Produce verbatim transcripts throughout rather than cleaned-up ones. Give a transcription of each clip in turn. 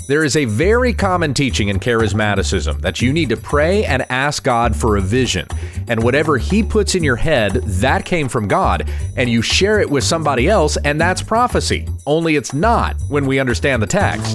There is a very common teaching in charismaticism that you need to pray and ask God for a vision. And whatever he puts in your head, that came from God, and you share it with somebody else, and that's prophecy. Only it's not when we understand the text.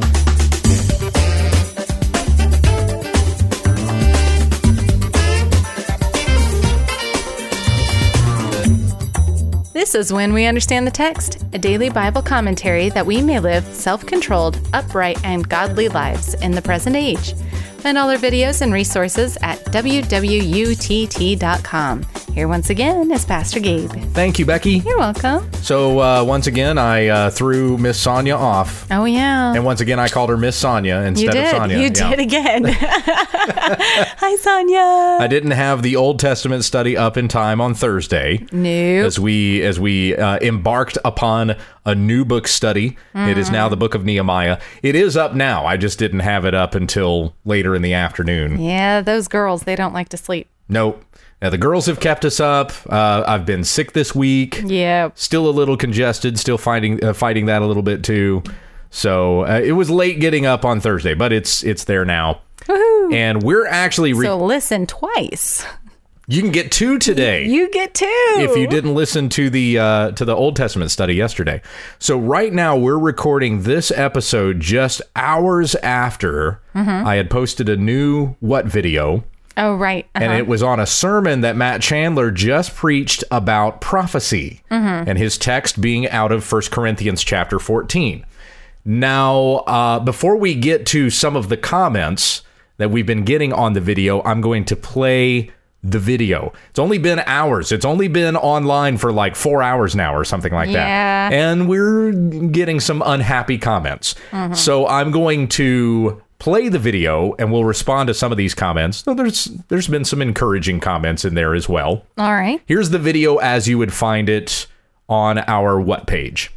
This is When We Understand the Text, a daily Bible commentary that we may live self-controlled, upright, and godly lives in the present age. Find all our videos and resources at w w u t t dot com. Here once again is Pastor Gabe. Thank you, Becky. You're welcome. So uh, once again, I uh, threw Miss Sonia off. Oh, yeah. And once again, I called her Miss Sonia instead you did. of Sonia. You yeah. did again. Hi, Sonia. I didn't have the Old Testament study up in time on Thursday. No. As we as we uh, embarked upon a new book study. Mm. It is now the book of Nehemiah. It is up now. I just didn't have it up until later in the afternoon. Yeah, those girls, they don't like to sleep. Nope. Now, the girls have kept us up. Uh, I've been sick this week. Yeah. Still a little congested. Still fighting uh, fighting that a little bit, too. So uh, it was late getting up on Thursday, but it's it's there now. Woohoo. And we're actually... Re- so listen twice. You can get two today. You get two. If you didn't listen to the uh, to the Old Testament study yesterday. So right now we're recording this episode just hours after mm-hmm. I had posted a new What video. Oh, right. Uh-huh. And it was on a sermon that Matt Chandler just preached about prophecy mm-hmm. and his text being out of First Corinthians chapter fourteen. Now, uh, before we get to some of the comments that we've been getting on the video, I'm going to play the video. It's only been hours. It's only been online for like four hours now or something like yeah. that. And we're getting some unhappy comments. Mm-hmm. So I'm going to play the video and we'll respond to some of these comments. So there's there's been some encouraging comments in there as well. All right. Here's the video as you would find it on our What page.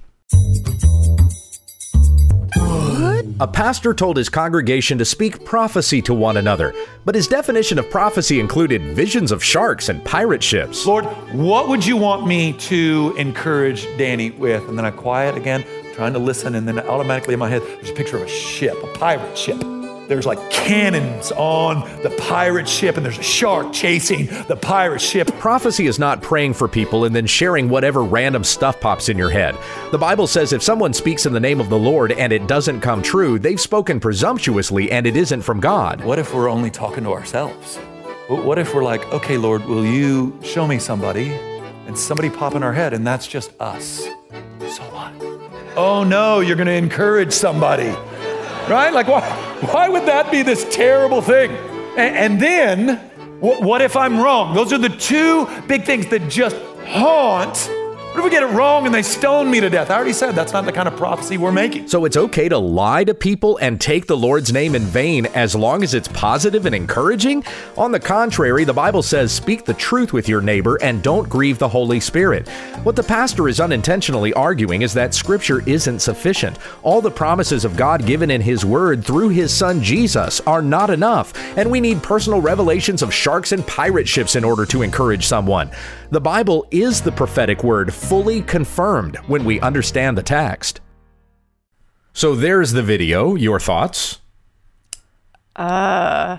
A pastor told his congregation to speak prophecy to one another, but his definition of prophecy included visions of sharks and pirate ships. Lord, what would you want me to encourage Danny with? And then I quiet again, trying to listen, and then automatically in my head, there's a picture of a ship, a pirate ship. There's like cannons on the pirate ship, and there's a shark chasing the pirate ship. Prophecy is not praying for people and then sharing whatever random stuff pops in your head. The Bible says if someone speaks in the name of the Lord and it doesn't come true, they've spoken presumptuously and it isn't from God. What if we're only talking to ourselves? What if we're like, okay, Lord, will you show me somebody? And somebody pop in our head, and that's just us. So what? Oh no, you're gonna encourage somebody. Right? Like, why, why would that be this terrible thing? And, and then, what, what if I'm wrong? Those are the two big things that just haunt. What if we get it wrong and they stone me to death? I already said that's not the kind of prophecy we're making. So it's okay to lie to people and take the Lord's name in vain as long as it's positive and encouraging? On the contrary, the Bible says, speak the truth with your neighbor and don't grieve the Holy Spirit. What the pastor is unintentionally arguing is that Scripture isn't sufficient. All the promises of God given in His Word through His Son Jesus are not enough, and we need personal revelations of sharks and pirate ships in order to encourage someone. The Bible is the prophetic word fully confirmed when we understand the text. So there's the video. Your thoughts? Uh...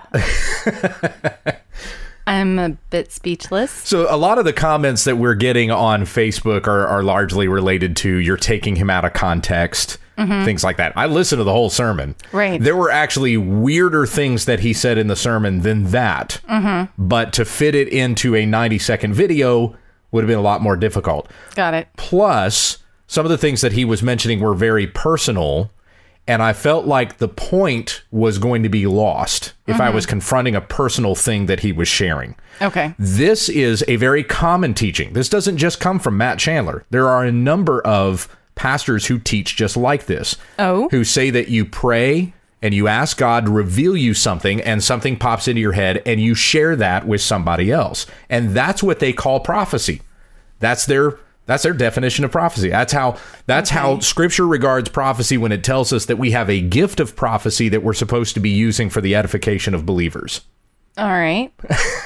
I'm a bit speechless. So a lot of the comments that we're getting on Facebook are, are largely related to you're taking him out of context, mm-hmm. things like that. I listened to the whole sermon. Right. There were actually weirder things that he said in the sermon than that. Mm-hmm. But to fit it into a ninety second video would have been a lot more difficult. Got it. Plus, some of the things that he was mentioning were very personal. And I felt like the point was going to be lost if mm-hmm. I was confronting a personal thing that he was sharing. Okay. This is a very common teaching. This doesn't just come from Matt Chandler. There are a number of pastors who teach just like this. Oh. Who say that you pray and you ask God to reveal you something and something pops into your head and you share that with somebody else. And that's what they call prophecy. That's their That's their definition of prophecy. That's how that's okay. how Scripture regards prophecy when it tells us that we have a gift of prophecy that we're supposed to be using for the edification of believers. All right.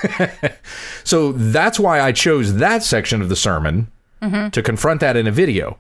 So that's why I chose that section of the sermon mm-hmm. to confront that in a video.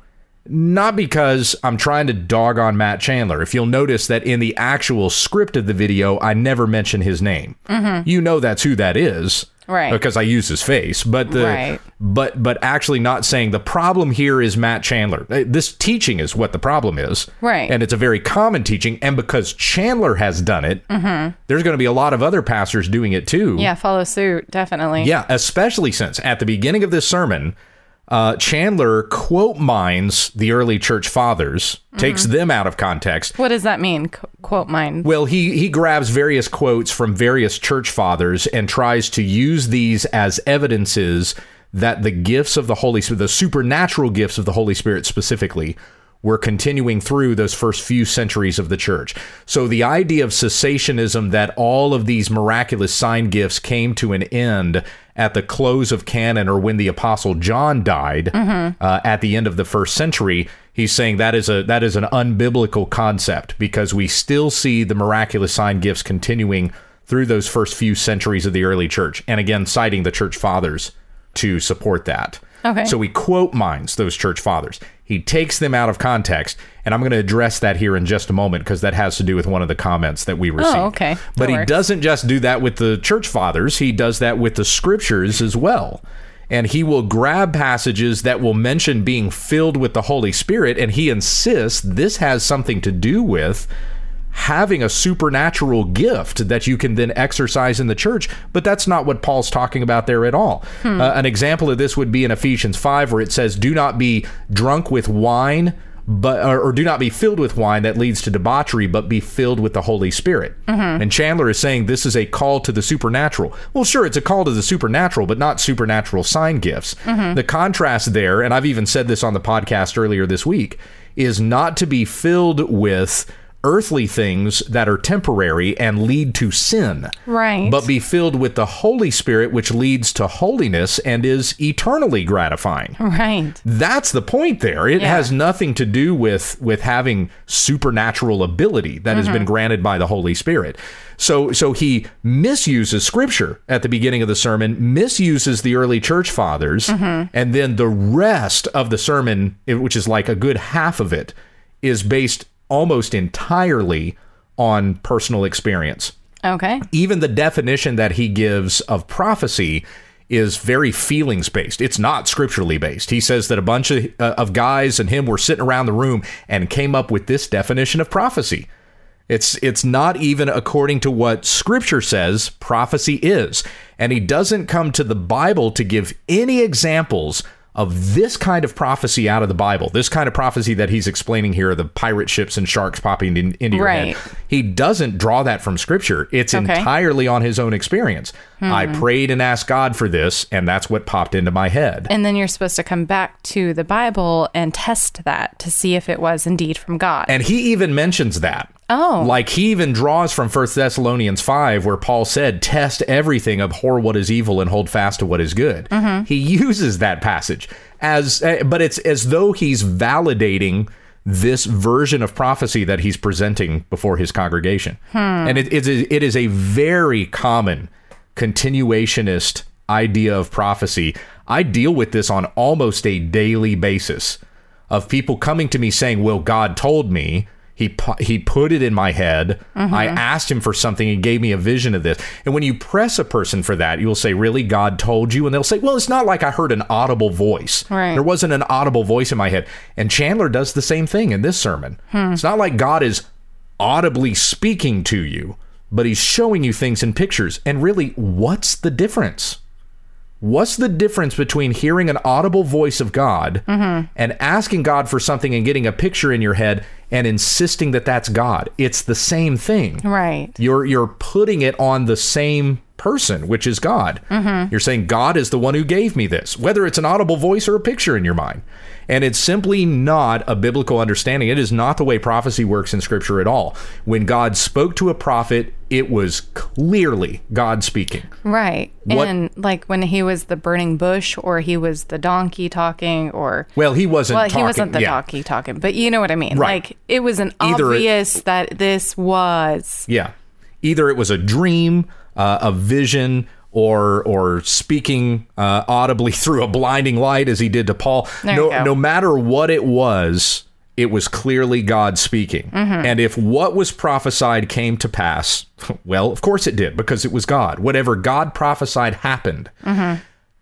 Not because I'm trying to dog on Matt Chandler. If you'll notice that in the actual script of the video, I never mention his name. Mm-hmm. You know that's who that is. Right. Because I use his face. But the right. but but actually not saying the problem here is Matt Chandler. This teaching is what the problem is. Right. And it's a very common teaching. And because Chandler has done it, mm-hmm. there's going to be a lot of other pastors doing it too. Yeah, follow suit, definitely. Yeah, especially since at the beginning of this sermon, Uh, Chandler quote mines the early church fathers, mm-hmm. takes them out of context. What does that mean, Qu- quote mine? Well, he, he grabs various quotes from various church fathers and tries to use these as evidences that the gifts of the Holy Spirit, the supernatural gifts of the Holy Spirit specifically, were continuing through those first few centuries of the church. So the idea of cessationism, that all of these miraculous sign gifts came to an end at the close of canon or when the Apostle John died, mm-hmm. uh, at the end of the first century, he's saying that is a that is an unbiblical concept, because we still see the miraculous sign gifts continuing through those first few centuries of the early church. And again, citing the church fathers to support that. Okay. So he quote mines those church fathers. He takes them out of context, and I'm going to address that here in just a moment, because that has to do with one of the comments that we received. Oh, okay. But That he works. doesn't just do that with the church fathers. He does that with the scriptures as well. And he will grab passages that will mention being filled with the Holy Spirit, and he insists this has something to do with having a supernatural gift that you can then exercise in the church. But that's not what Paul's talking about there at all. Hmm. Uh, an example of this would be in Ephesians five, where it says, do not be drunk with wine, but or, or do not be filled with wine that leads to debauchery, but be filled with the Holy Spirit. Mm-hmm. And Chandler is saying this is a call to the supernatural. Well, sure, it's a call to the supernatural, but not supernatural sign gifts. Mm-hmm. The contrast there, and I've even said this on the podcast earlier this week, is not to be filled with earthly things that are temporary and lead to sin, right? But be filled with the Holy Spirit, which leads to holiness and is eternally gratifying. Right. That's the point there. It Yeah. has nothing to do with with having supernatural ability that mm-hmm. has been granted by the Holy Spirit. So so he misuses scripture at the beginning of the sermon, misuses the early church fathers, mm-hmm. and then the rest of the sermon, which is like a good half of it, is based almost entirely on personal experience. Okay. Even the definition that he gives of prophecy is very feelings based. It's not scripturally based. He says that a bunch of, uh, of guys and him were sitting around the room and came up with this definition of prophecy. It's it's not even according to what scripture says prophecy is. And he doesn't come to the Bible to give any examples of this kind of prophecy out of the Bible, this kind of prophecy that he's explaining here, the pirate ships and sharks popping in, into your right. head. He doesn't draw that from scripture. It's okay. entirely on his own experience. Hmm. I prayed and asked God for this, and that's what popped into my head. And then you're supposed to come back to the Bible and test that to see if it was indeed from God. And he even mentions that. Oh. Like he even draws from First Thessalonians five, where Paul said, test everything, abhor what is evil, and hold fast to what is good. Mm-hmm. He uses that passage as, but it's as though he's validating this version of prophecy that he's presenting before his congregation. Hmm. And it, it, is, it is a very common continuationist idea of prophecy. I deal with this on almost a daily basis of people coming to me saying, well, God told me. He pu- he put it in my head. Mm-hmm. I asked him for something. He gave me a vision of this. And when you press a person for that, you'll say, really, God told you? And they'll say, well, it's not like I heard an audible voice. Right. There wasn't an audible voice in my head. And Chandler does the same thing in this sermon. Hmm. It's not like God is audibly speaking to you, but he's showing you things in pictures. And really, what's the difference? What's the difference between hearing an audible voice of God mm-hmm. and asking God for something and getting a picture in your head and insisting that that's God? It's the same thing. Right. You're you're putting it on the same person, which is God. Mm-hmm. You're saying God is the one who gave me this, whether it's an audible voice or a picture in your mind. And it's simply not a biblical understanding. It is not the way prophecy works in Scripture at all. When God spoke to a prophet, it was clearly God speaking. Right. What, and like when he was the burning bush, or he was the donkey talking, or... Well, he wasn't well, talking. he wasn't the yeah. donkey talking, but you know what I mean. Right. Like, it was an Either obvious it, that this was... Yeah. Either it was a dream, uh, a vision, or or speaking uh, audibly through a blinding light as he did to Paul. There no, you go. no matter what it was, it was clearly God speaking. Mm-hmm. And if what was prophesied came to pass, well, of course it did, because it was God. Whatever God prophesied happened. Mm-hmm.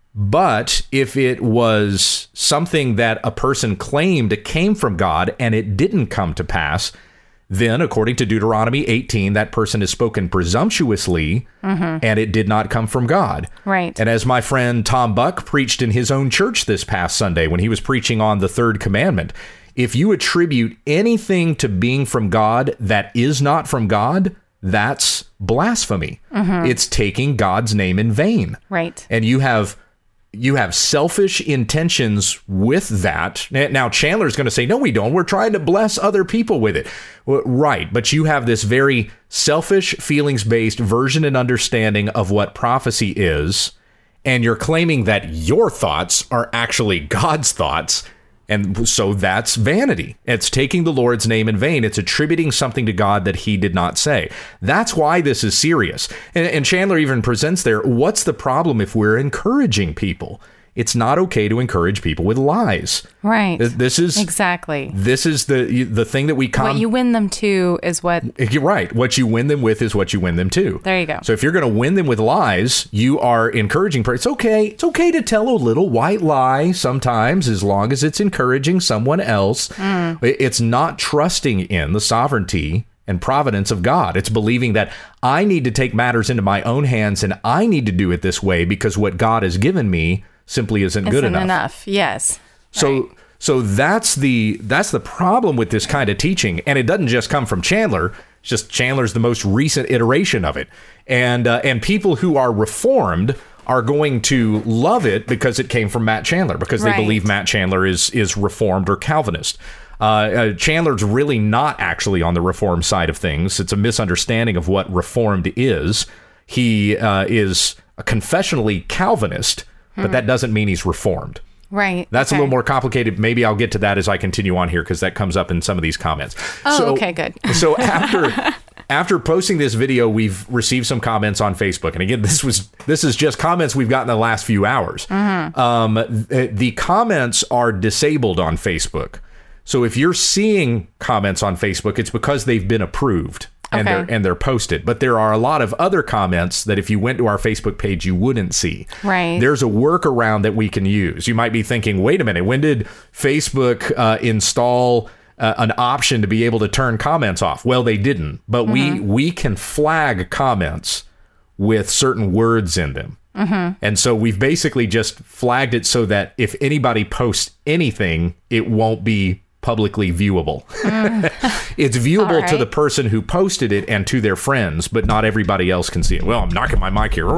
But if it was something that a person claimed came from God and it didn't come to pass, then, according to Deuteronomy eighteen, that person has spoken presumptuously, mm-hmm. and it did not come from God. Right. And as my friend Tom Buck preached in his own church this past Sunday when he was preaching on the third commandment, if you attribute anything to being from God that is not from God, that's blasphemy. Mm-hmm. It's taking God's name in vain. Right. And you have you have selfish intentions with that. Now, Chandler's going to say, no, we don't. We're trying to bless other people with it. Well, right. But you have this very selfish, feelings-based version and understanding of what prophecy is. And you're claiming that your thoughts are actually God's thoughts. And so that's vanity. It's taking the Lord's name in vain. It's attributing something to God that he did not say. That's why this is serious. And, and Chandler even presents there, what's the problem if we're encouraging people? It's not okay to encourage people with lies. Right. This is exactly. This is the the thing that we com- what you win them to is what You're right. What you win them with is what you win them to. There you go. So if you're going to win them with lies, you are encouraging. It's okay. It's okay to tell a little white lie sometimes, as long as it's encouraging someone else. Mm. It's not trusting in the sovereignty and providence of God. It's believing that I need to take matters into my own hands and I need to do it this way because what God has given me simply isn't, isn't good enough. enough. Yes. So right. so that's the that's the problem with this kind of teaching, and it doesn't just come from Chandler. It's just Chandler's the most recent iteration of it, and uh, and people who are reformed are going to love it because it came from Matt Chandler, because they right. believe Matt Chandler is is Reformed or Calvinist. Uh, uh, Chandler's really not actually on the Reformed side of things. It's a misunderstanding of what Reformed is. He uh, is a confessionally Calvinist, but that doesn't mean he's Reformed. Right. That's okay. a little more complicated. Maybe I'll get to that as I continue on here, because that comes up in some of these comments. Oh, so, okay, good. So after after posting this video, we've received some comments on Facebook. And again, this was this is just comments we've gotten in the last few hours. Mm-hmm. Um, the, the comments are disabled on Facebook. So if you're seeing comments on Facebook, it's because they've been approved. And okay. they're and they're posted. But there are a lot of other comments that if you went to our Facebook page, you wouldn't see. Right. There's a workaround that we can use. You might be thinking, wait a minute, when did Facebook uh, install uh, an option to be able to turn comments off? Well, they didn't. But mm-hmm. we we can flag comments with certain words in them. Mm-hmm. And so we've basically just flagged it so that if anybody posts anything, it won't be publicly viewable. Mm. It's viewable right. to the person who posted it and to their friends, but not everybody else can see it. Well, I'm knocking my mic here.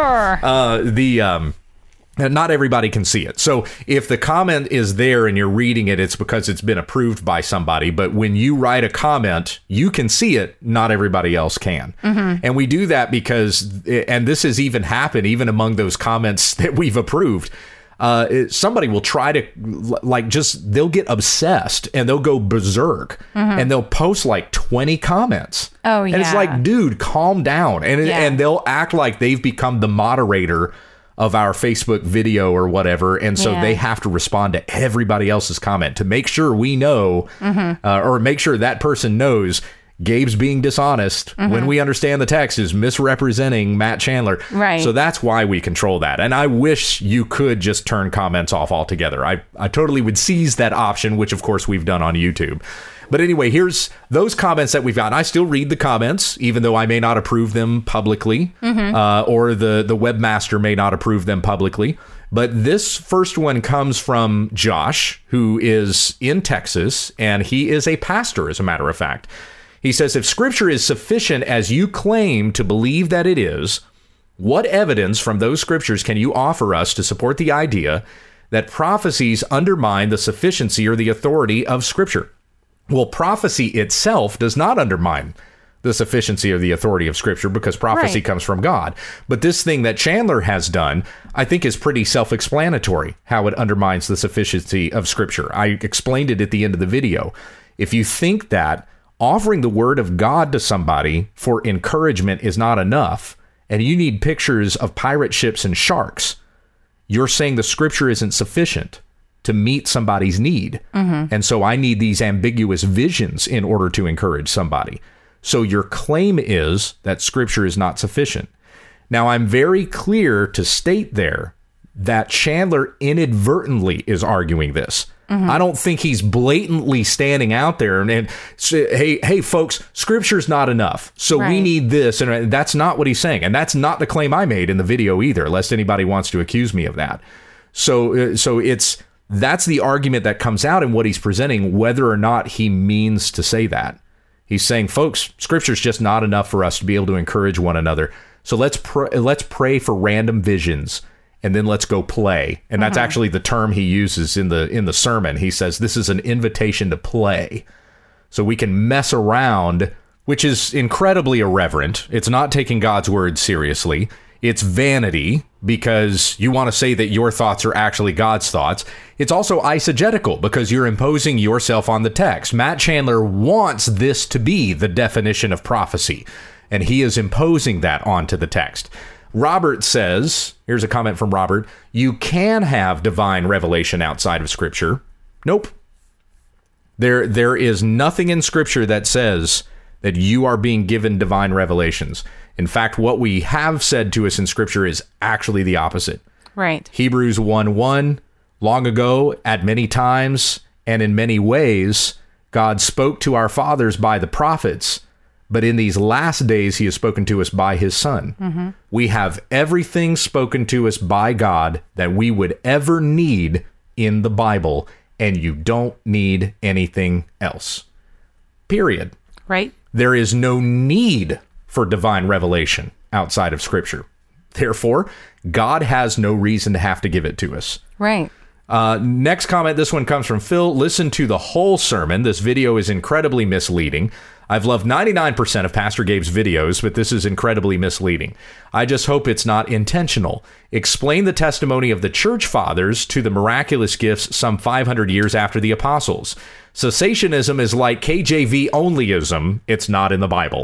Uh, the um, not everybody can see it. So if the comment is there and you're reading it, it's because it's been approved by somebody. But when you write a comment, you can see it. Not everybody else can. Mm-hmm. And we do that because, and this has even happened even among those comments that we've approved. Uh, somebody will try to like just they'll get obsessed and they'll go berserk mm-hmm. and they'll post like twenty comments. Oh, yeah. And it's like, dude, calm down. And yeah. and they'll act like they've become the moderator of our Facebook video or whatever. And so yeah. they have to respond to everybody else's comment to make sure we know mm-hmm. uh, or make sure that person knows Gabe's being dishonest mm-hmm. when we understand the text is misrepresenting Matt Chandler. Right. So that's why we control that. And I wish you could just turn comments off altogether. I, I totally would seize that option, which of course we've done on YouTube. But anyway, here's those comments that we've gotten. I still read the comments, even though I may not approve them publicly, mm-hmm. uh, or the, the webmaster may not approve them publicly. But this first one comes from Josh, who is in Texas, and he is a pastor, as a matter of fact. He says, if Scripture is sufficient as you claim to believe that it is, what evidence from those Scriptures can you offer us to support the idea that prophecies undermine the sufficiency or the authority of Scripture? Well, prophecy itself does not undermine the sufficiency or the authority of Scripture because prophecy right. comes from God. But this thing that Chandler has done, I think, is pretty self-explanatory, how it undermines the sufficiency of Scripture. I explained it at the end of the video. If you think that offering the word of God to somebody for encouragement is not enough, and you need pictures of pirate ships and sharks, you're saying the scripture isn't sufficient to meet somebody's need. Mm-hmm. And so I need these ambiguous visions in order to encourage somebody. So your claim is that scripture is not sufficient. Now, I'm very clear to state there that Chandler inadvertently is arguing this. Mm-hmm. I don't think he's blatantly standing out there and, and say, hey, hey, folks, scripture's not enough. So right. we need this. And that's not what he's saying. And that's not the claim I made in the video either, lest anybody wants to accuse me of that. So, uh, so it's that's the argument that comes out in what he's presenting, whether or not he means to say that. He's saying, folks, scripture's just not enough for us to be able to encourage one another. So let's pr- let's pray for random visions. And then let's go play. And that's uh-huh. actually the term he uses in the in the sermon. He says this is an invitation to play. So we can mess around, which is incredibly irreverent. It's not taking God's word seriously. It's vanity because you want to say that your thoughts are actually God's thoughts. It's also eisegetical because you're imposing yourself on the text. Matt Chandler wants this to be the definition of prophecy, and he is imposing that onto the text. Robert says, here's a comment from Robert, you can have divine revelation outside of Scripture. Nope. There, there is nothing in Scripture that says that you are being given divine revelations. In fact, what we have said to us in Scripture is actually the opposite. Right. Hebrews one one, long ago, at many times, and in many ways, God spoke to our fathers by the prophets, but in these last days, he has spoken to us by his Son. Mm-hmm. We have everything spoken to us by God that we would ever need in the Bible, and you don't need anything else. Period. Right. There is no need for divine revelation outside of Scripture. Therefore, God has no reason to have to give it to us. Right. Uh, next comment, this one comes from Phil. Listen to the whole sermon. This video is incredibly misleading. I've loved ninety-nine percent of Pastor Gabe's videos, but this is incredibly misleading. I just hope it's not intentional. Explain the testimony of the church fathers to the miraculous gifts some five hundred years after the apostles. Cessationism is like K J V onlyism. It's not in the Bible.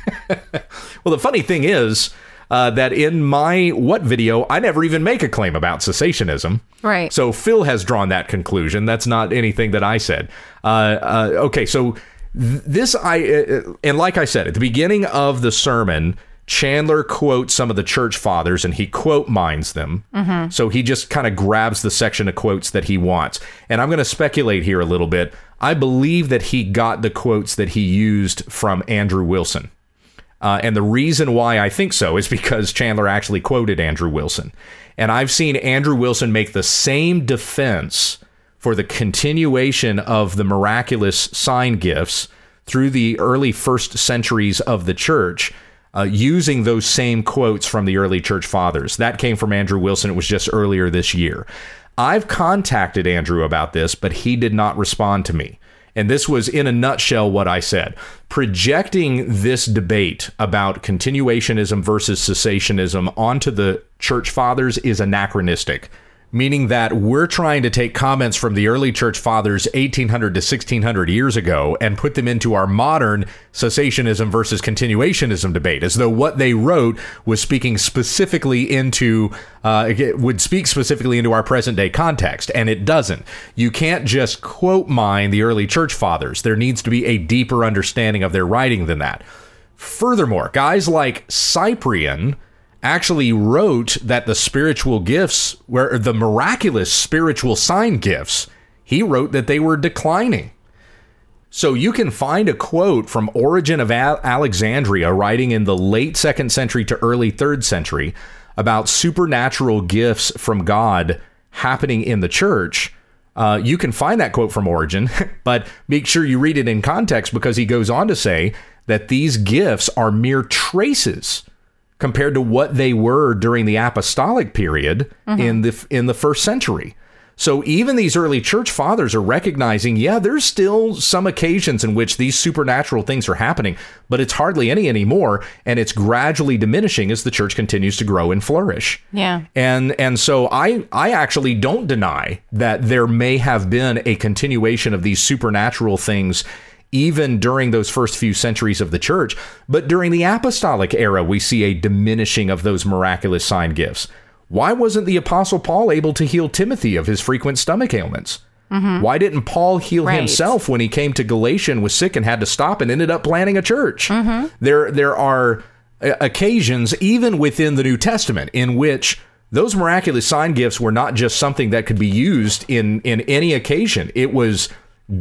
Well, the funny thing is uh, that in my what video, I never even make a claim about cessationism. Right. So Phil has drawn that conclusion. That's not anything that I said. Uh, uh, okay, so... This, I and like I said, at the beginning of the sermon, Chandler quotes some of the church fathers and he quote mines them. Mm-hmm. So he just kind of grabs the section of quotes that he wants. And I'm going to speculate here a little bit. I believe that he got the quotes that he used from Andrew Wilson. Uh, and the reason why I think so is because Chandler actually quoted Andrew Wilson. And I've seen Andrew Wilson make the same defense for the continuation of the miraculous sign gifts through the early first centuries of the church, uh, using those same quotes from the early church fathers. That came from Andrew Wilson. It was just earlier this year. I've contacted Andrew about this, but he did not respond to me. And this was, in a nutshell, what I said. Projecting this debate about continuationism versus cessationism onto the church fathers is anachronistic. Meaning that we're trying to take comments from the early church fathers eighteen hundred to sixteen hundred years ago and put them into our modern cessationism versus continuationism debate, as though what they wrote was speaking specifically into, uh, would speak specifically into our present day context, and it doesn't. You can't just quote mine the early church fathers. There needs to be a deeper understanding of their writing than that. Furthermore, guys like Cyprian actually wrote that the spiritual gifts, where the miraculous spiritual sign gifts, he wrote that they were declining. So you can find a quote from Origen of Alexandria writing in the late second century to early third century about supernatural gifts from God happening in the church. Uh, you can find that quote from Origen, but make sure you read it in context, because he goes on to say that these gifts are mere traces compared to what they were during the apostolic period mm-hmm. in the in the first century. So even these early church fathers are recognizing, yeah, there's still some occasions in which these supernatural things are happening, but it's hardly any anymore, and it's gradually diminishing as the church continues to grow and flourish. Yeah. And and so I I actually don't deny that there may have been a continuation of these supernatural things even during those first few centuries of the church. But during the apostolic era, we see a diminishing of those miraculous sign gifts. Why wasn't the Apostle Paul able to heal Timothy of his frequent stomach ailments? Mm-hmm. Why didn't Paul heal right. himself when he came to Galatia and was sick and had to stop and ended up planting a church? Mm-hmm. There, there are occasions, even within the New Testament, in which those miraculous sign gifts were not just something that could be used in, in any occasion. It was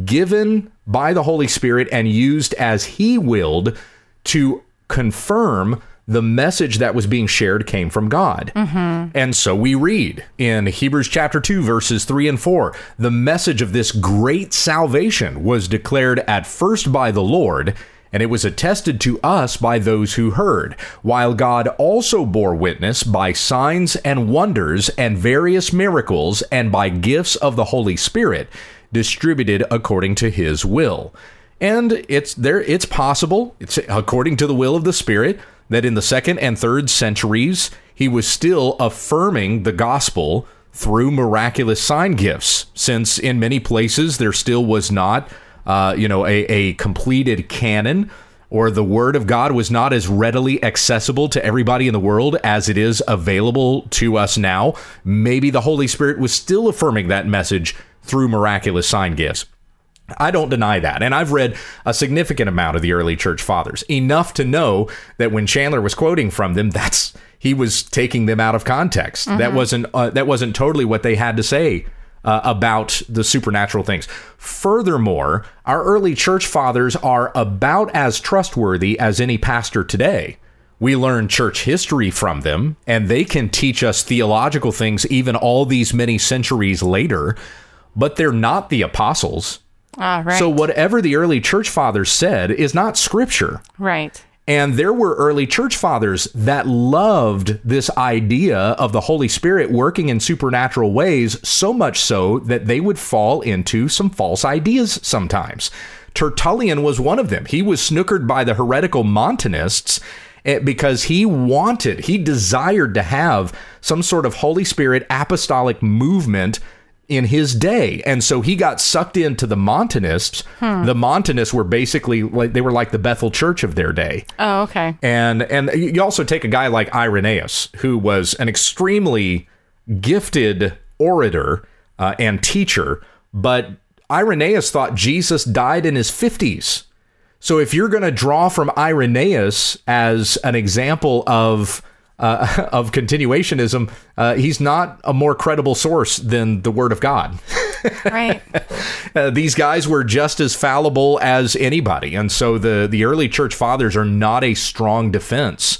given by the Holy Spirit and used as he willed to confirm the message that was being shared came from God. Mm-hmm. And so we read in Hebrews chapter two, verses three and four, the message of this great salvation was declared at first by the Lord, and it was attested to us by those who heard, while God also bore witness by signs and wonders and various miracles and by gifts of the Holy Spirit distributed according to his will. And it's there, it's possible, it's according to the will of the Spirit, that in the second and third centuries, he was still affirming the gospel through miraculous sign gifts, since in many places there still was not, uh, you know, a, a completed canon, or the word of God was not as readily accessible to everybody in the world as it is available to us now. Maybe the Holy Spirit was still affirming that message through miraculous sign gifts. I don't deny that. And I've read a significant amount of the early church fathers, enough to know that when Chandler was quoting from them, that's he was taking them out of context. Mm-hmm. That wasn't uh, that wasn't totally what they had to say uh, about the supernatural things. Furthermore, our early church fathers are about as trustworthy as any pastor today. We learn church history from them, and they can teach us theological things even all these many centuries later, but they're not the apostles. Ah, right. So whatever the early church fathers said is not scripture. Right. And there were early church fathers that loved this idea of the Holy Spirit working in supernatural ways, so much so that they would fall into some false ideas sometimes. Tertullian was one of them. He was snookered by the heretical Montanists because he wanted, he desired to have some sort of Holy Spirit apostolic movement in his day. And so he got sucked into the Montanists. Hmm. The Montanists were basically like, they were like the Bethel Church of their day. Oh, okay. And and you also take a guy like Irenaeus, who was an extremely gifted orator uh, and teacher, but Irenaeus thought Jesus died in his fifties. So if you're going to draw from Irenaeus as an example of Uh, of continuationism, uh, he's not a more credible source than the Word of God. Right. uh, these guys were just as fallible as anybody. And so the, the early church fathers are not a strong defense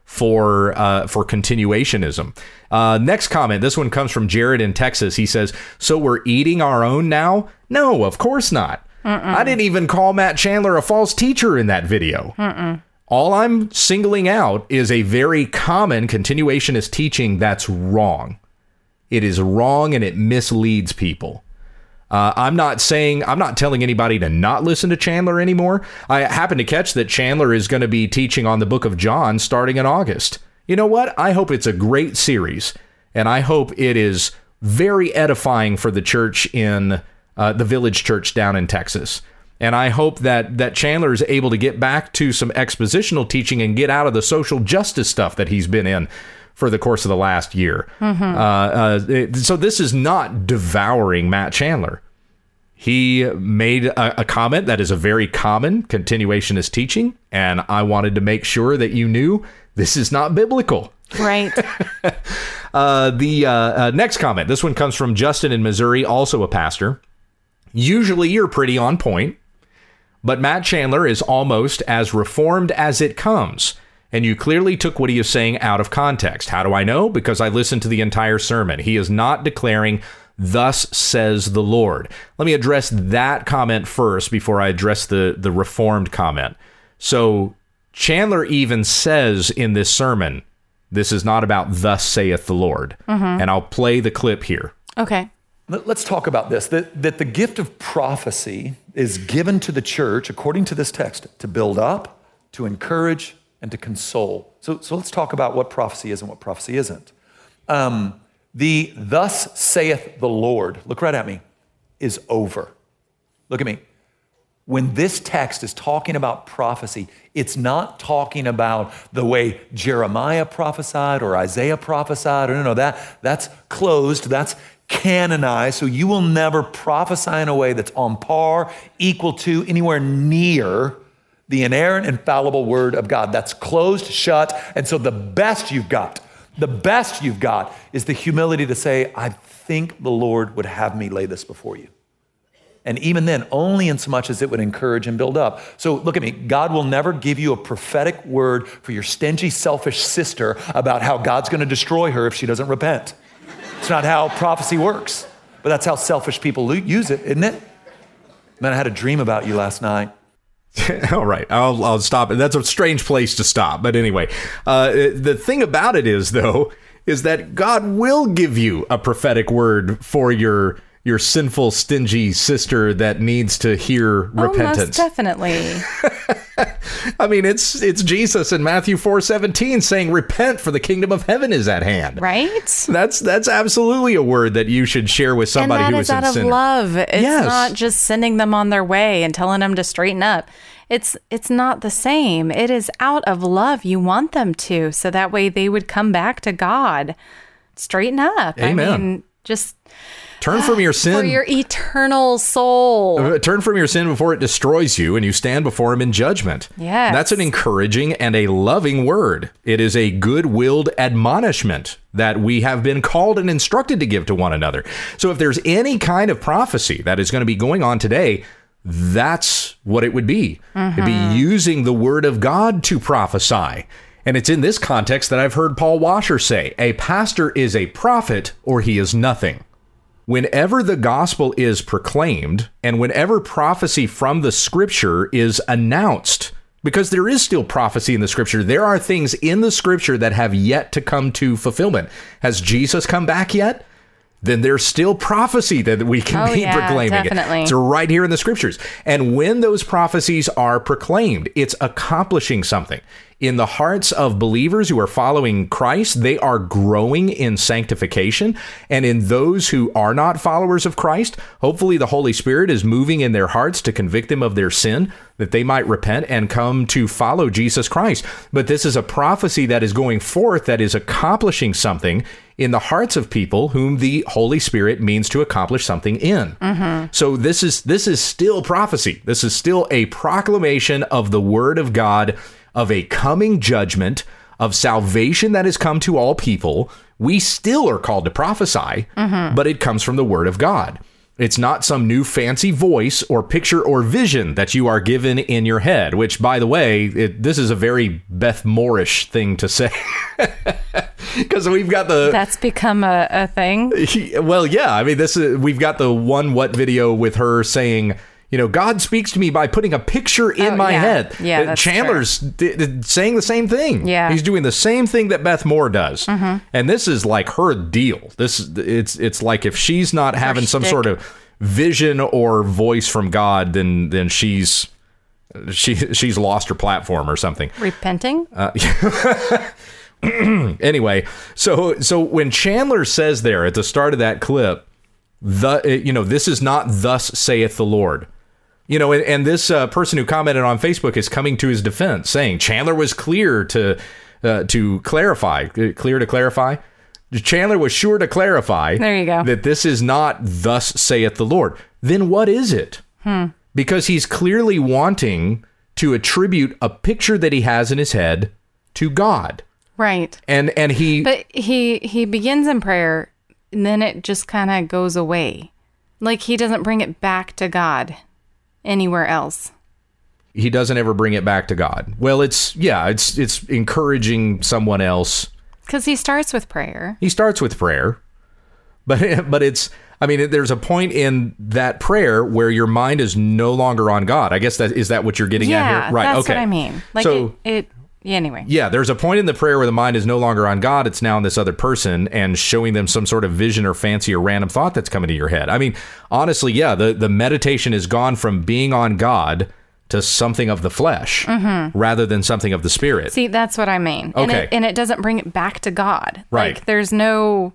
for uh, for continuationism. Uh, next comment. This one comes from Jared in Texas. He says, so we're eating our own now? No, of course not. Mm-mm. I didn't even call Matt Chandler a false teacher in that video. Mm-mm. All I'm singling out is a very common continuationist teaching that's wrong. It is wrong and it misleads people. Uh, I'm not saying, I'm not telling anybody to not listen to Chandler anymore. I happen to catch that Chandler is going to be teaching on the book of John starting in August. You know what? I hope it's a great series, and I hope it is very edifying for the church in uh, the Village Church down in Texas. And I hope that that Chandler is able to get back to some expositional teaching and get out of the social justice stuff that he's been in for the course of the last year. Mm-hmm. Uh, uh, it, so this is not devouring Matt Chandler. He made a, a comment that is a very common continuationist teaching, and I wanted to make sure that you knew this is not biblical. Right. uh, the uh, uh, next comment, this one comes from Justin in Missouri, also a pastor. Usually you're pretty on point, but Matt Chandler is almost as reformed as it comes, and you clearly took what he is saying out of context. How do I know? Because I listened to the entire sermon. He is not declaring, "Thus says the Lord." Let me address that comment first before I address the, the reformed comment. So Chandler even says in this sermon, this is not about "Thus saith the Lord." Mm-hmm. And I'll play the clip here. Okay. Let's talk about this, that, that the gift of prophecy is given to the church, according to this text, to build up, to encourage, and to console. So, so let's talk about what prophecy is and what prophecy isn't. Um, the "Thus saith the Lord," look right at me, is over. Look at me. when this text is talking about prophecy, it's not talking about the way Jeremiah prophesied or Isaiah prophesied. Or no, no, that, that's closed. That's canonized. So you will never prophesy in a way that's on par, equal to, anywhere near the inerrant, infallible word of God. That's closed, shut. And so the best you've got, the best you've got is the humility to say, I think the Lord would have me lay this before you. And even then, only in so much as it would encourage and build up. So look at me. God will never give you a prophetic word for your stingy, selfish sister about how God's going to destroy her if she doesn't repent. It's not how prophecy works. But that's how selfish people use it, isn't it? Man, I had a dream about you last night. All right, I'll, I'll stop. That's a strange place to stop. But anyway, uh, the thing about it is, though, is that God will give you a prophetic word for your your sinful, stingy sister that needs to hear repentance. Oh, most definitely. I mean, it's it's Jesus in Matthew four seventeen saying, repent for the kingdom of heaven is at hand. Right? That's that's absolutely a word that you should share with somebody who is in sin. And that is out of love. It's yes. not just sending them on their way and telling them to straighten up. It's it's not the same. It is out of love. You want them to, so that way they would come back to God. Straighten up. Amen. I mean, just turn from your sin. For your eternal soul. Turn from your sin before it destroys you and you stand before him in judgment. Yes. That's an encouraging and a loving word. It is a good-willed admonishment that we have been called and instructed to give to one another. So if there's any kind of prophecy that is going to be going on today, that's what it would be. Mm-hmm. It'd be using the word of God to prophesy. And it's in this context that I've heard Paul Washer say, a pastor is a prophet or he is nothing. Whenever the gospel is proclaimed and whenever prophecy from the scripture is announced, because there is still prophecy in the scripture, there are things in the scripture that have yet to come to fulfillment. Has Jesus come back yet? Then there's still prophecy that we can oh, be yeah, proclaiming. Definitely. It. It's right here in the scriptures. And when those prophecies are proclaimed, it's accomplishing something. In the hearts of believers who are following Christ, they are growing in sanctification. And in those who are not followers of Christ, hopefully the Holy Spirit is moving in their hearts to convict them of their sin, that they might repent and come to follow Jesus Christ. But this is a prophecy that is going forth that is accomplishing something in the hearts of people whom the Holy Spirit means to accomplish something in. Mm-hmm. So this is this is still prophecy. This is still a proclamation of the word of God, of a coming judgment, of salvation that has come to all people. We still are called to prophesy, mm-hmm. but it comes from the word of God. It's not some new fancy voice or picture or vision that you are given in your head, which, by the way, it, this is a very Beth Moore-ish thing to say. Because we've got the... That's become a, a thing? Well, yeah. I mean, this is, we've got the One What video with her saying, you know, God speaks to me by putting a picture in oh, my yeah. head. Yeah, that's Chandler's d- d- saying the same thing. Yeah. He's doing the same thing that Beth Moore does. Mm-hmm. And this is like her deal. This it's it's like if she's not her having some shtick. sort of vision or voice from God, then then she's she she's lost her platform or something. Repenting? Uh, anyway, so so when Chandler says there at the start of that clip, the you know, this is not thus saith the Lord. You know, and, and this uh, person who commented on Facebook is coming to his defense, saying Chandler was clear to uh, to clarify, clear to clarify. Chandler was sure to clarify there you go. that this is not thus saith the Lord. Then what is it? Hmm. Because he's clearly wanting to attribute a picture that he has in his head to God. Right. And and he But he he begins in prayer and then it just kind of goes away. Like he doesn't bring it back to God anywhere else. He doesn't ever bring it back to God. Well, it's yeah, it's it's encouraging someone else. Because he starts with prayer. He starts with prayer. But but it's I mean, there's a point in that prayer where your mind is no longer on God. I guess that is that what you're getting yeah, at here? Right. That's okay. what I mean. Like so, it, it yeah, anyway. Yeah, there's a point in the prayer where the mind is no longer on God. It's now on this other person and showing them some sort of vision or fancy or random thought that's coming to your head. I mean, honestly, yeah, the, the meditation has gone from being on God to something of the flesh mm-hmm. rather than something of the spirit. See, that's what I mean. Okay. And it, and it doesn't bring it back to God. Right. Like there's no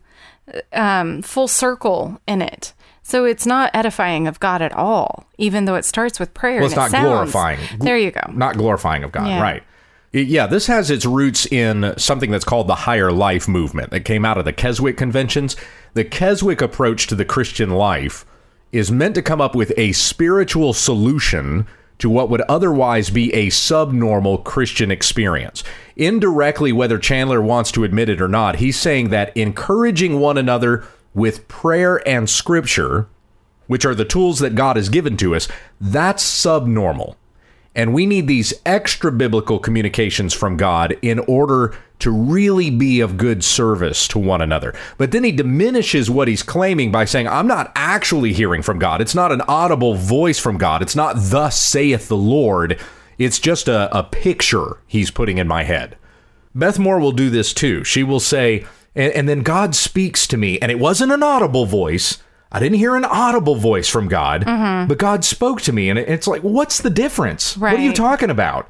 um, full circle in it. So it's not edifying of God at all, even though it starts with prayer. Well, it's and not it sounds, glorifying. There you go. Not glorifying of God, Yeah. right. Yeah, this has its roots in something that's called the Higher Life movement that came out of the Keswick conventions. The Keswick approach to the Christian life is meant to come up with a spiritual solution to what would otherwise be a subnormal Christian experience. Indirectly, whether Chandler wants to admit it or not, he's saying that encouraging one another with prayer and scripture, which are the tools that God has given to us, that's subnormal. And we need these extra biblical communications from God in order to really be of good service to one another. But then he diminishes what he's claiming by saying, I'm not actually hearing from God. It's not an audible voice from God. It's not thus saith the Lord. It's just a, a picture he's putting in my head. Beth Moore will do this too. She will say, and, and then God speaks to me, and it wasn't an audible voice. I didn't hear an audible voice from God, mm-hmm. but God spoke to me. And it's like, what's the difference? Right. What are you talking about?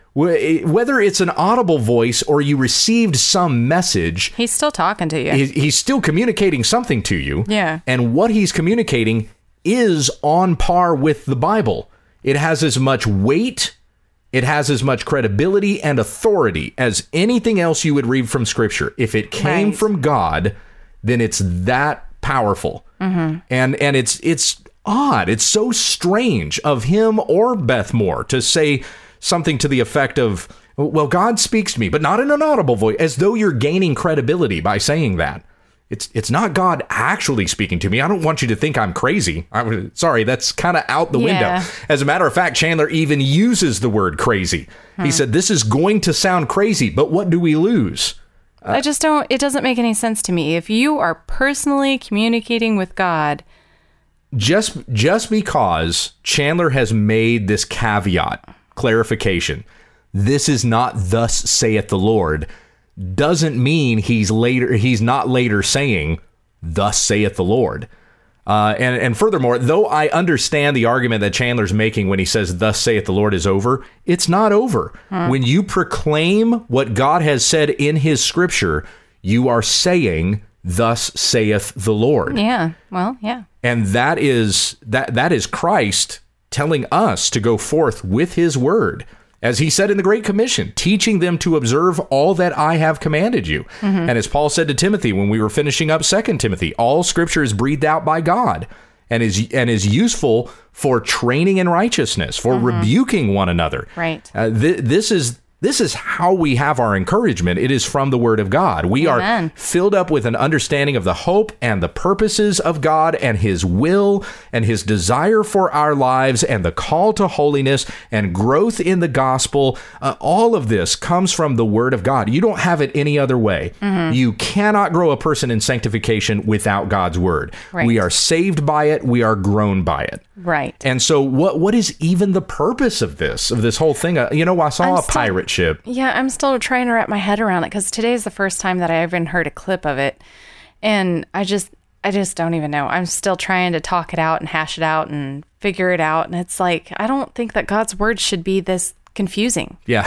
Whether it's an audible voice or you received some message, he's still talking to you. He's still communicating something to you. Yeah. And what he's communicating is on par with the Bible. It has as much weight, it has as much credibility and authority as anything else you would read from Scripture. If it came Right. from God, then it's that powerful. Mm-hmm. And and it's it's odd. It's so strange of him or Beth Moore to say something to the effect of, well, God speaks to me, but not in an audible voice, as though you're gaining credibility by saying that. It's it's not God actually speaking to me. I don't want you to think I'm crazy. I'm sorry, that's kind of out the Yeah. window. As a matter of fact, Chandler even uses the word crazy. Hmm. He said, this is going to sound crazy, but what do we lose? Uh, I just don't, it doesn't make any sense to me. If you are personally communicating with God, Just just because Chandler has made this caveat, clarification, this is not thus saith the Lord, doesn't mean he's later he's not later saying thus saith the Lord. Uh, and, and furthermore, though I understand the argument that Chandler's making when he says thus saith the Lord is over, it's not over. Hmm. When you proclaim what God has said in his scripture, you are saying thus saith the Lord. yeah, well, yeah. And that is that that is Christ telling us to go forth with his word. As he said in the Great Commission, teaching them to observe all that I have commanded you. Mm-hmm. And as Paul said to Timothy when we were finishing up Second Timothy, all scripture is breathed out by God and is and is useful for training in righteousness, for mm-hmm. rebuking one another. Right. Uh, th- this is This is how we have our encouragement. It is from the Word of God. We Amen. Are filled up with an understanding of the hope and the purposes of God and His will and His desire for our lives and the call to holiness and growth in the gospel. Uh, all of this comes from the Word of God. You don't have it any other way. Mm-hmm. You cannot grow a person in sanctification without God's Word. Right. We are saved by it. We are grown by it. Right. And so what what is even the purpose of this, of this whole thing? Uh, you know, I saw I'm a still, pirate ship. Yeah, I'm still trying to wrap my head around it because today is the first time that I even heard a clip of it. And I just, I just don't even know. I'm still trying to talk it out and hash it out and figure it out. And it's like, I don't think that God's word should be this confusing. Yeah.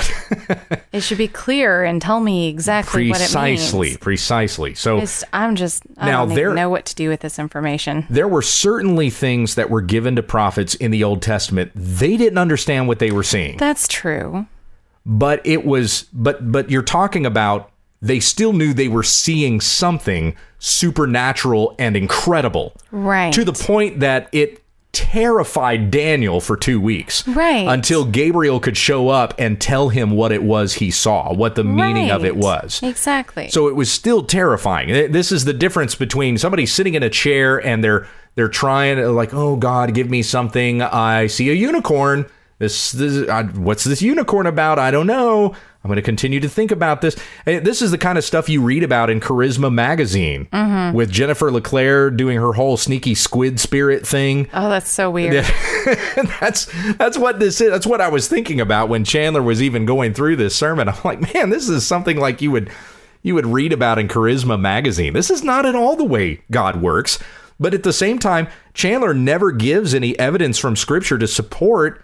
It should be clear and tell me exactly what it means. Precisely, precisely. So it's, I'm just, I now don't there, even know what to do with this information. There were certainly things that were given to prophets in the Old Testament. They didn't understand what they were seeing. That's true. But it was, but, but you're talking about, they still knew they were seeing something supernatural and incredible. Right. To the point that it terrified Daniel for two weeks. Right. Until Gabriel could show up and tell him what it was he saw, what the meaning right. of it was. Exactly. So it was still terrifying. This is the difference between somebody sitting in a chair and they're they're trying to like, oh God, give me something. I see a unicorn. This, this I, what's this unicorn about? I don't know. I'm going to continue to think about this. This is the kind of stuff you read about in Charisma magazine mm-hmm. with Jennifer LeClaire doing her whole sneaky squid spirit thing. Oh, that's so weird. that's that's what this is. That's what I was thinking about when Chandler was even going through this sermon. I'm like, man, this is something like you would you would read about in Charisma magazine. This is not at all the way God works. But at the same time, Chandler never gives any evidence from Scripture to support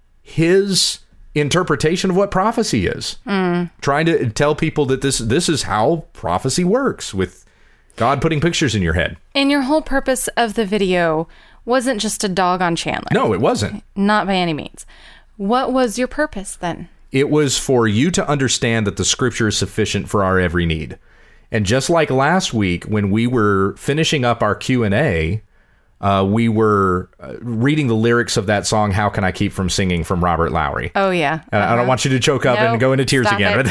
his interpretation of what prophecy is. Mm. Trying to tell people that this this is how prophecy works with God putting pictures in your head. And your whole purpose of the video wasn't just a dog on Chandler. No, it wasn't. Not by any means. What was your purpose then? It was for you to understand that the scripture is sufficient for our every need. And just like last week, when we were finishing up our Q and A, uh, we were uh, reading the lyrics of that song, How Can I Keep From Singing, from Robert Lowry. Oh, yeah. Uh, uh-huh. I don't want you to choke up no, and go into tears stop again.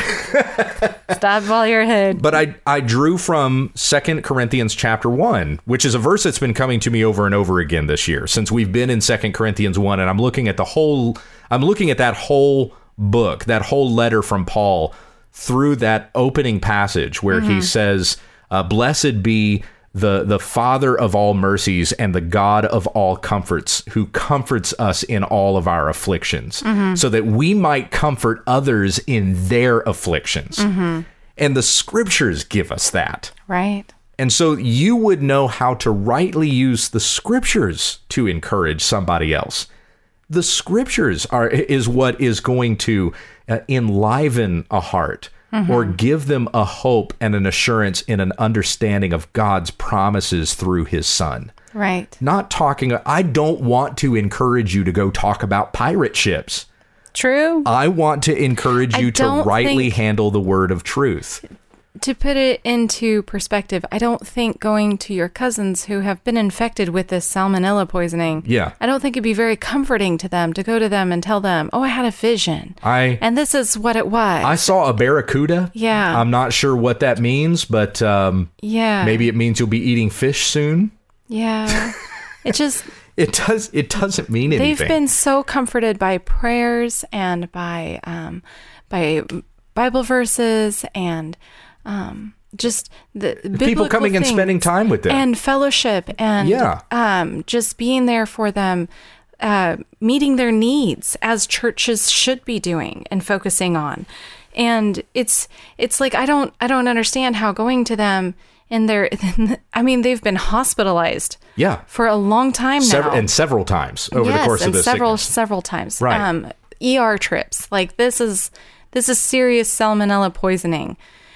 But stop while you're ahead. But I, I drew from Second Corinthians chapter one, which is a verse that's been coming to me over and over again this year, since we've been in Second Corinthians one, and I'm looking at the whole, I'm looking at that whole book, that whole letter from Paul, through that opening passage where mm-hmm. he says, uh, blessed be the the Father of all mercies and the God of all comforts, who comforts us in all of our afflictions, mm-hmm. so that we might comfort others in their afflictions. Mm-hmm. And the scriptures give us that. Right. And so you would know how to rightly use the scriptures to encourage somebody else. The scriptures are is what is going to uh, enliven a heart, mm-hmm. or give them a hope and an assurance in an understanding of God's promises through his son. Right. Not talking, I don't want to encourage you to go talk about pirate ships. True. I want to encourage you I to rightly think... handle the word of truth. To put it into perspective, I don't think going to your cousins who have been infected with this salmonella poisoning, yeah. I don't think it'd be very comforting to them to go to them and tell them, oh, I had a vision. I and this is what it was. I saw a barracuda. Yeah. I'm not sure what that means, but um, yeah. maybe it means you'll be eating fish soon. Yeah. It just... It does. It doesn't mean anything. They've been so comforted by prayers and by um, by Bible verses and... Um, just the people coming and spending time with them and fellowship and yeah. um, just being there for them, uh, meeting their needs as churches should be doing and focusing on. And it's, it's like, I don't, I don't understand how going to them in their, I mean, they've been hospitalized yeah. for a long time now. Several, and several times over yes, the course of this several, sickness. several times. Right. Um, E R trips. Like this is, this is serious salmonella poisoning.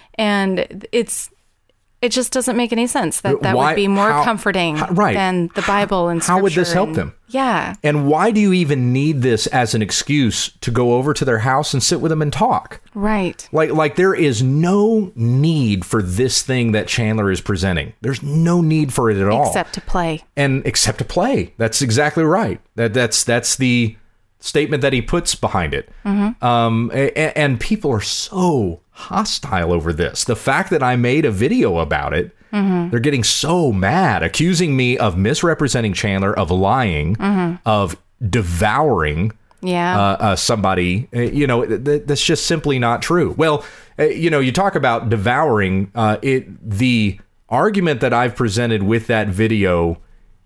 And it's it just doesn't make any sense that that why, would be more how, comforting how, right. than the Bible and How Scripture. would this help and, them? Yeah. And why do you even need this as an excuse to go over to their house and sit with them and talk? Right. Like like there is no need for this thing that Chandler is presenting. There's no need for it at all. Except to play. And except to play. That's exactly right. That that's that's the statement that he puts behind it. Mm-hmm. Um, and, and people are so hostile over this. The fact that I made a video about it, mm-hmm. they're getting so mad, accusing me of misrepresenting Chandler, of lying, mm-hmm. of devouring yeah. uh, uh, somebody. Uh, you know, th- that's just simply not true. Well, uh, you know, you talk about devouring. Uh, it the argument that I've presented with that video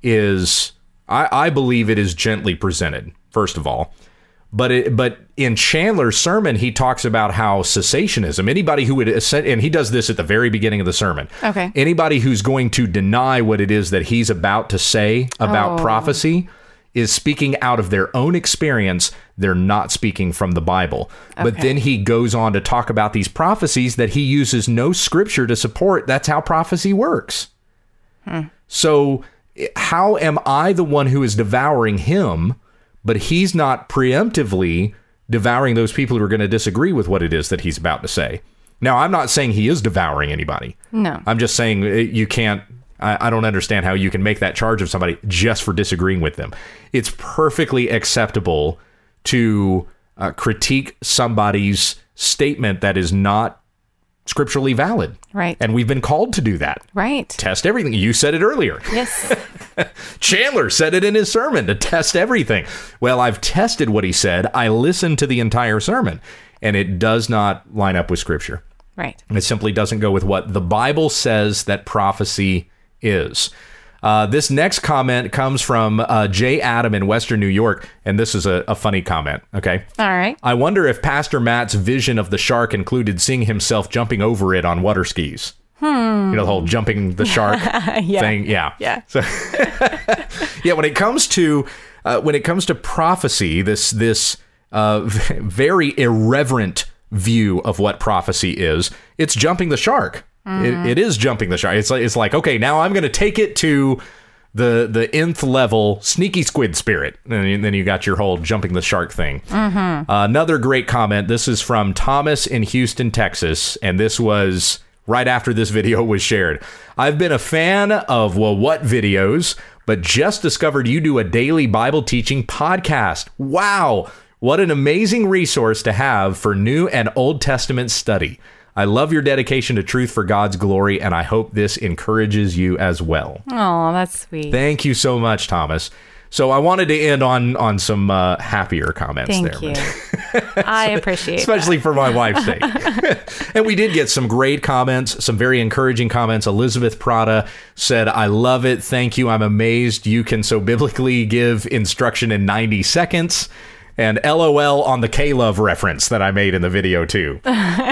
is, I, I believe it is gently presented. First of all, but it, but in Chandler's sermon, he talks about how cessationism, anybody who would, and he does this at the very beginning of the sermon. Okay. Anybody who's going to deny what it is that he's about to say about oh. prophecy is speaking out of their own experience. They're not speaking from the Bible. Okay. But then he goes on to talk about these prophecies that he uses no scripture to support. That's how prophecy works. Hmm. So how am I the one who is devouring him? But he's not preemptively devouring those people who are going to disagree with what it is that he's about to say. Now, I'm not saying he is devouring anybody. No. I'm just saying you can't, I, I don't understand how you can make that charge of somebody just for disagreeing with them. It's perfectly acceptable to uh, critique somebody's statement that is not scripturally valid. Right. And we've been called to do that. Right. Test everything. You said it earlier. Yes. Chandler said it in his sermon, to test everything. Well, I've tested what he said. I listened to the entire sermon, and it does not line up with Scripture. Right. It simply doesn't go with what the Bible says that prophecy is. Uh, this next comment comes from uh, Jay Adam in Western New York, and this is a, a funny comment, okay? All right. I wonder if Pastor Matt's vision of the shark included seeing himself jumping over it on water skis. Hmm. You know, the whole jumping the shark yeah. thing. Yeah. Yeah. So, yeah, when it comes to uh, when it comes to prophecy, this this uh, very irreverent view of what prophecy is, it's jumping the shark. It, it is jumping the shark. It's like, it's like, okay, now I'm going to take it to the the nth level, sneaky squid spirit. And then you got your whole jumping the shark thing. Mm-hmm. Uh, another great comment. This is from Thomas in Houston, Texas. And this was right after this video was shared. I've been a fan of, well, what videos, but just discovered you do a daily Bible teaching podcast. Wow. What an amazing resource to have for New and Old Testament study. I love your dedication to truth for God's glory, and I hope this encourages you as well. Oh, that's sweet. Thank you so much, Thomas. So I wanted to end on on some uh, happier comments Thank there. you. I appreciate Especially that. for my wife's sake. And we did get some great comments, some very encouraging comments. Elizabeth Prada said, I love it. Thank you. I'm amazed you can so biblically give instruction in ninety seconds. And L O L on the K-Love reference that I made in the video, too.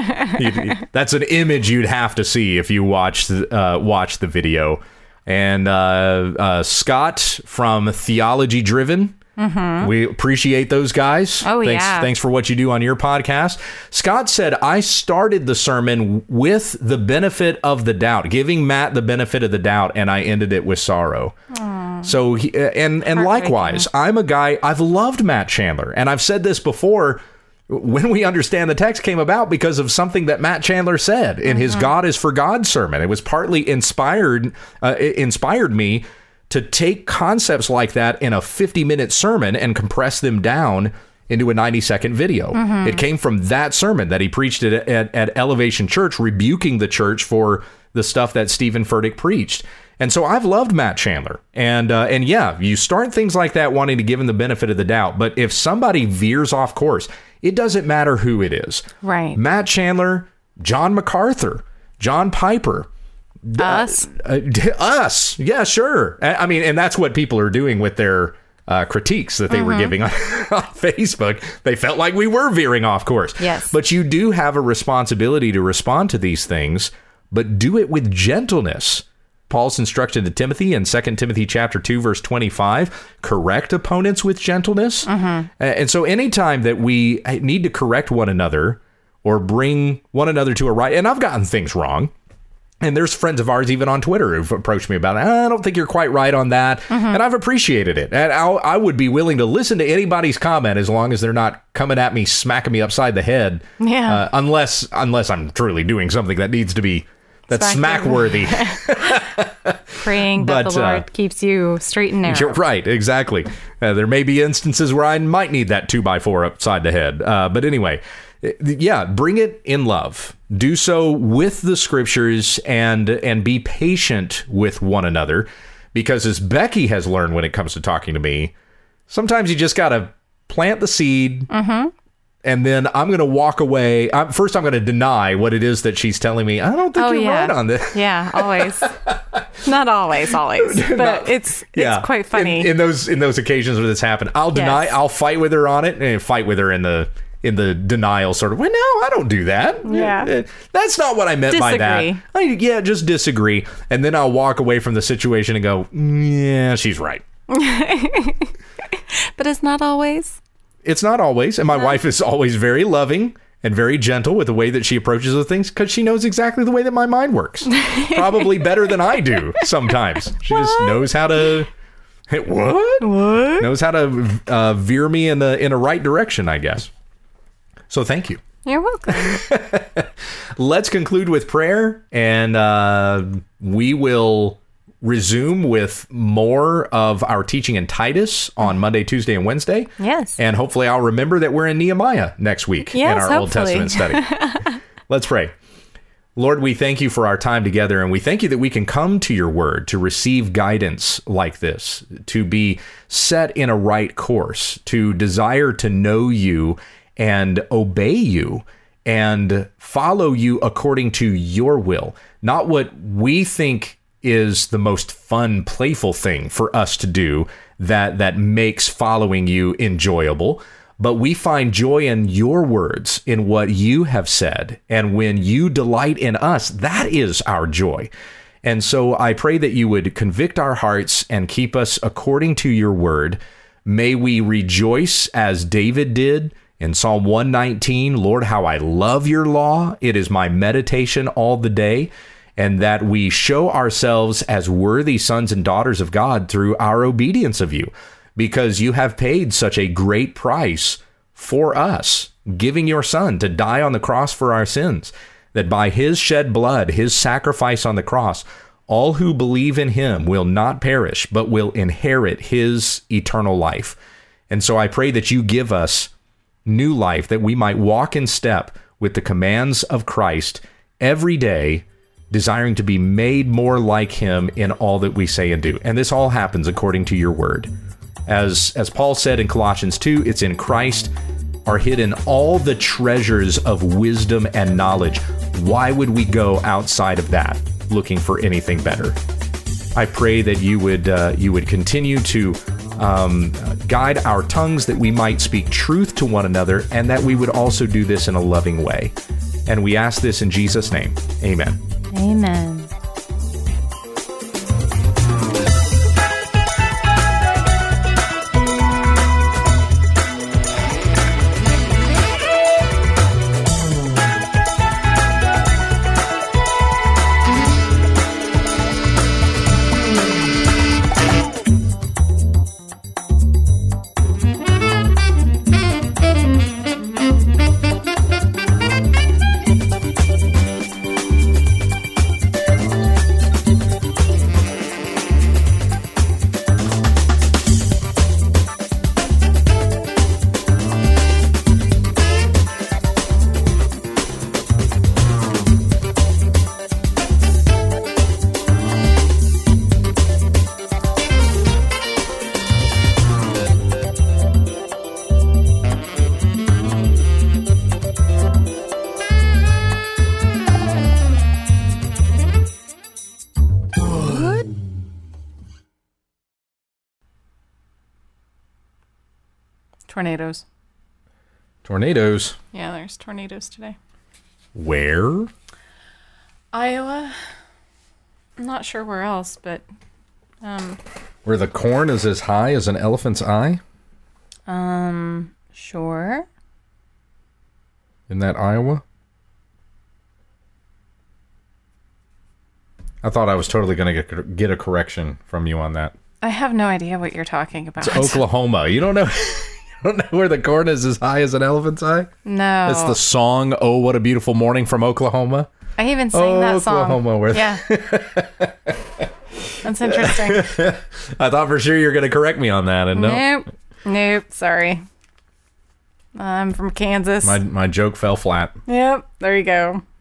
That's an image you'd have to see if you watch, uh, watch the video. And uh, uh, Scott from Theology Driven. Mm-hmm. We appreciate those guys. Oh, thanks, yeah. Thanks for what you do on your podcast. Scott said, I started the sermon with the benefit of the doubt, giving Matt the benefit of the doubt, and I ended it with sorrow. Aww. So, he, and, and likewise, I'm a guy, I've loved Matt Chandler, and I've said this before. When We Understand the Text came about because of something that Matt Chandler said in mm-hmm. his God is for God sermon. It was partly inspired, uh, it inspired me to take concepts like that in a fifty minute sermon and compress them down into a ninety second video. Mm-hmm. It came from that sermon that he preached at, at, at Elevation Church, rebuking the church for the stuff that Stephen Furtick preached. And so I've loved Matt Chandler. And uh, and yeah, you start things like that wanting to give him the benefit of the doubt. But if somebody veers off course, it doesn't matter who it is. Right. Matt Chandler, John MacArthur, John Piper. Us. Uh, uh, us. Yeah, sure. I, I mean, and that's what people are doing with their uh, critiques that they mm-hmm. were giving on, on Facebook. They felt like we were veering off course. Yes. But you do have a responsibility to respond to these things, but do it with gentleness. Paul's instruction to Timothy in Second Timothy chapter two, verse twenty-five, correct opponents with gentleness. Mm-hmm. And so anytime that we need to correct one another or bring one another to a right, and I've gotten things wrong, and there's friends of ours even on Twitter who've approached me about it. I don't think you're quite right on that. Mm-hmm. And I've appreciated it. And I'll, I would be willing to listen to anybody's comment as long as they're not coming at me, smacking me upside the head. Yeah. Uh, unless unless I'm truly doing something that needs to be that's smack worthy. Praying that but, the Lord uh, keeps you straight and narrow. Right, exactly. Uh, there may be instances where I might need that two by four upside the head. Uh, but anyway, yeah, bring it in love. Do so with the scriptures and and be patient with one another. Because as Becky has learned when it comes to talking to me, sometimes you just got to plant the seed. Mm-hmm. And then I'm going to walk away. I'm, first, I'm going to deny what it is that she's telling me. I don't think oh, you're yeah. right on this. Yeah, always. Not always, always. But Not, it's it's yeah. quite funny. In, in those in those occasions where this happened, I'll deny. Yes. I'll fight with her on it and fight with her in the in the denial sort of. Well, no, I don't do that. Yeah, that's not what I meant disagree. by that. I, yeah, just disagree. And then I'll walk away from the situation and go, yeah, she's right. But it's not always. It's not always. And my no. wife is always very loving and very gentle with the way that she approaches the things because she knows exactly the way that my mind works. Probably better than I do sometimes. She what? just knows how to... Hey, what? What? Knows how to uh, veer me in the in a right direction, I guess. So thank you. You're welcome. Let's conclude with prayer, and uh, we will resume with more of our teaching in Titus on Monday, Tuesday, and Wednesday. Yes. And hopefully I'll remember that we're in Nehemiah next week yes, in our hopefully. Old Testament study. Let's pray. Lord, we thank you for our time together, and we thank you that we can come to your word to receive guidance like this, to be set in a right course, to desire to know you and obey you and follow you according to your will, not what we think is the most fun, playful thing for us to do that that makes following you enjoyable. But we find joy in your words, in what you have said. And when you delight in us, that is our joy. And so I pray that you would convict our hearts and keep us according to your word. May we rejoice as David did in Psalm one nineteen. Lord, how I love your law. It is my meditation all the day. and that we show ourselves as worthy sons and daughters of God through our obedience of you, because you have paid such a great price for us, giving your Son to die on the cross for our sins, that by his shed blood, his sacrifice on the cross, all who believe in him will not perish, but will inherit his eternal life. And so I pray that you give us new life, that we might walk in step with the commands of Christ every day, desiring to be made more like him in all that we say and do. And this all happens according to your word. As, as Paul said in Colossians two, it's in Christ are hidden all the treasures of wisdom and knowledge. Why would we go outside of that looking for anything better? I pray that you would uh, you would continue to um, guide our tongues, that we might speak truth to one another, and that we would also do this in a loving way. And we ask this in Jesus' name. Amen. Amen. Tornadoes. Tornadoes. Yeah, there's tornadoes today. Where? Iowa. I'm not sure where else, but um where the corn is as high as an elephant's eye? Um, sure. Isn't that Iowa? I thought I was totally going to get get a correction from you on that. I have no idea what you're talking about. It's Oklahoma. You don't know you don't know where the corn is as high as an elephant's eye? No. It's the song, "Oh, What a Beautiful Morning" from Oklahoma. I even sang oh, that song. Oklahoma, where yeah. That's interesting. I thought for sure you were going to correct me on that. and no. Nope. Nope. Sorry. I'm from Kansas. My, my joke fell flat. Yep. There you go.